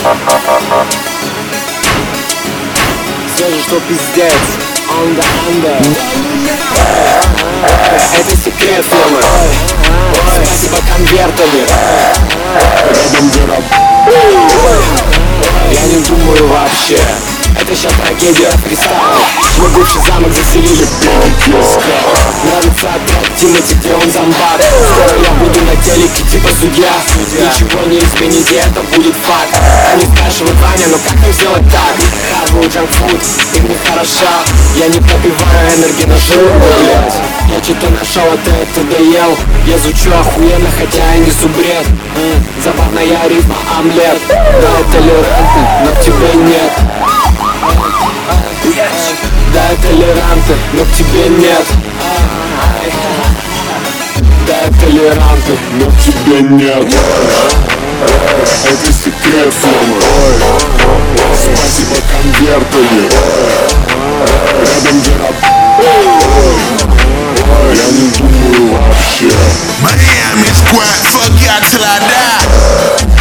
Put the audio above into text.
Все же, что пиздец. Under. Это секрет фирмы. Спасибо конвертами. Рядом я не думаю вообще. Это сейчас трагедия фристайл. Мой бывший замок заселили писка. Нравится опять Тимати, где он зомбак. Скоро я буду на телеке типа судья. Ничего не изменить, и это будет факт. Они спрашивают, Ваня, ну как нам сделать так? Хаваю джанкфуд, и мне хорошо. Я не попиваю энергии на жир, блять. Я что-то нашел, а ты это доел. Я звучу охуенно, хотя я не субред. Забавная рифма, омлет. Да, это толерантно, но к тебе нет. Да, толерантно, но к тебе нет. Да, толерантно, но к тебе нет. Это секрет фирмы. Спасибо конвертами. Рядом я не думаю вообще. Miami squad, fuck y'all till I die.